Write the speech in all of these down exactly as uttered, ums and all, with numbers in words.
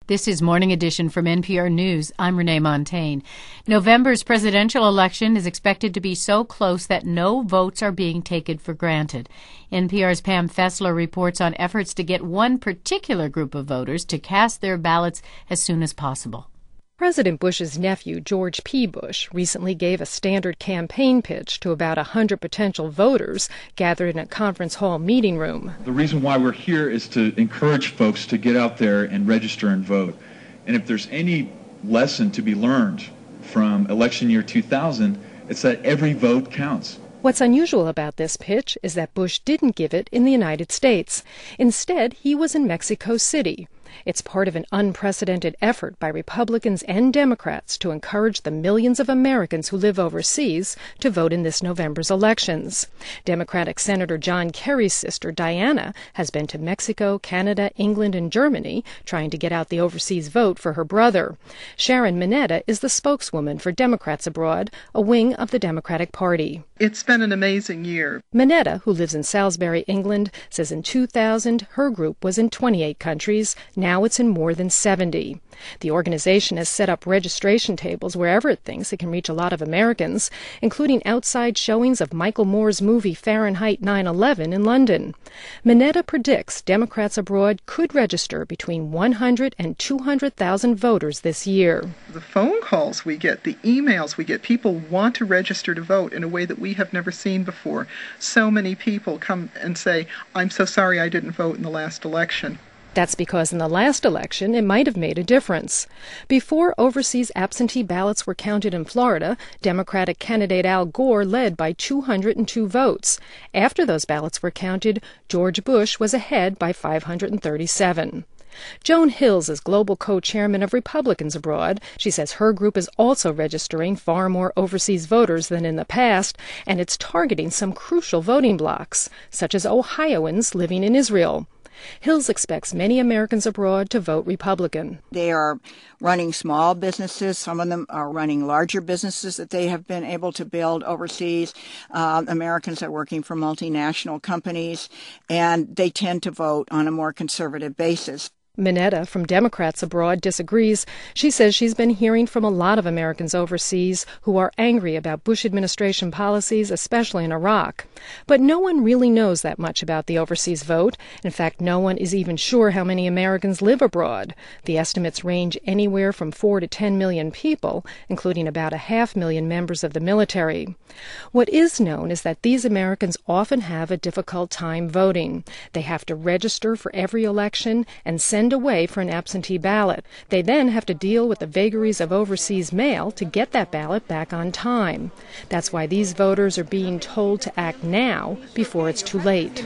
This is Morning Edition from N P R News. I'm Renee Montaigne. November's presidential election is expected to be so close that no votes are being taken for granted. N P R's Pam Fessler reports on efforts to get one particular group of voters to cast their ballots as soon as possible. President Bush's nephew, George P. Bush, recently gave a standard campaign pitch to about one hundred potential voters gathered in a conference hall meeting room. The reason why we're here is to encourage folks to get out there and register and vote. And if there's any lesson to be learned from election year two thousand, it's that every vote counts. What's unusual about this pitch is that Bush didn't give it in the United States. Instead, he was in Mexico City. It's part of an unprecedented effort by Republicans and Democrats to encourage the millions of Americans who live overseas to vote in this November's elections. Democratic Senator John Kerry's sister, Diana, has been to Mexico, Canada, England, and Germany trying to get out the overseas vote for her brother. Sharon Mineta is the spokeswoman for Democrats Abroad, a wing of the Democratic Party. It's been an amazing year. Mineta, who lives in Salisbury, England, says in two thousand her group was in twenty-eight countries. Now it's in more than seventy. The organization has set up registration tables wherever it thinks it can reach a lot of Americans, including outside showings of Michael Moore's movie Fahrenheit nine eleven in London. Mineta predicts Democrats Abroad could register between one hundred and two hundred thousand voters this year. The phone calls we get, the emails we get, people want to register to vote in a way that we have never seen before. So many people come and say, I'm so sorry I didn't vote in the last election. That's because in the last election, it might have made a difference. Before overseas absentee ballots were counted in Florida, Democratic candidate Al Gore led by two hundred two votes. After those ballots were counted, George Bush was ahead by five hundred thirty-seven. Joan Hills is global co-chairman of Republicans Abroad. She says her group is also registering far more overseas voters than in the past, and it's targeting some crucial voting blocs, such as Ohioans living in Israel. Hills expects many Americans abroad to vote Republican. They are running small businesses. Some of them are running larger businesses that they have been able to build overseas. Uh, Americans are working for multinational companies, and they tend to vote on a more conservative basis. Mineta from Democrats Abroad disagrees. She says she's been hearing from a lot of Americans overseas who are angry about Bush administration policies, especially in Iraq. But no one really knows that much about the overseas vote. In fact, no one is even sure how many Americans live abroad. The estimates range anywhere from four to ten million people, including about a half million members of the military. What is known is that these Americans often have a difficult time voting. They have to register for every election and send away for an absentee ballot. They then have to deal with the vagaries of overseas mail to get that ballot back on time. That's why these voters are being told to act now before it's too late.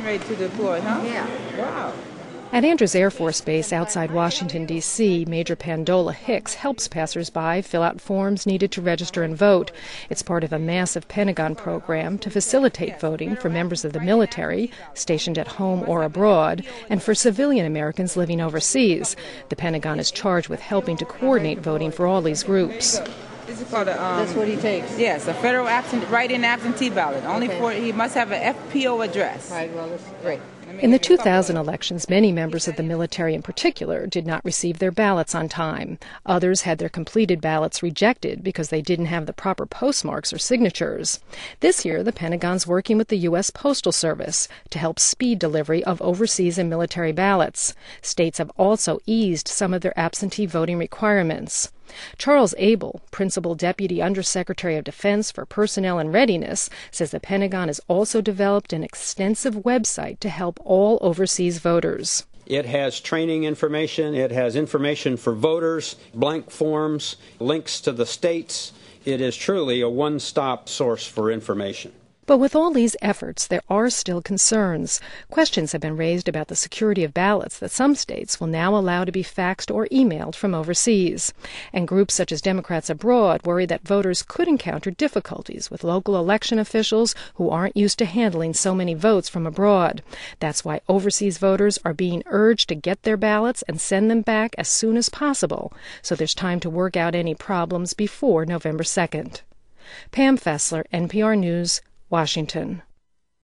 At Andrews Air Force Base outside Washington, D C, Major Pandola Hicks helps passersby fill out forms needed to register and vote. It's part of a massive Pentagon program to facilitate voting for members of the military stationed at home or abroad and for civilian Americans living overseas. The Pentagon is charged with helping to coordinate voting for all these groups. This is called a, um, That's what he takes? Yes, a federal absent, write-in absentee ballot. Only Okay. for, he must have an F P O address. Right, well, that's great. In the two thousand elections, many members of the military in particular did not receive their ballots on time. Others had their completed ballots rejected because they didn't have the proper postmarks or signatures. This year, the Pentagon's working with the U S Postal Service to help speed delivery of overseas and military ballots. States have also eased some of their absentee voting requirements. Charles Abel, Principal Deputy Undersecretary of Defense for Personnel and Readiness, says the Pentagon has also developed an extensive website to help all overseas voters. It has training information, it has information for voters, blank forms, links to the states. It is truly a one-stop source for information. But with all these efforts, there are still concerns. Questions have been raised about the security of ballots that some states will now allow to be faxed or emailed from overseas. And groups such as Democrats Abroad worry that voters could encounter difficulties with local election officials who aren't used to handling so many votes from abroad. That's why overseas voters are being urged to get their ballots and send them back as soon as possible, so there's time to work out any problems before November second. Pam Fessler, N P R News, Washington.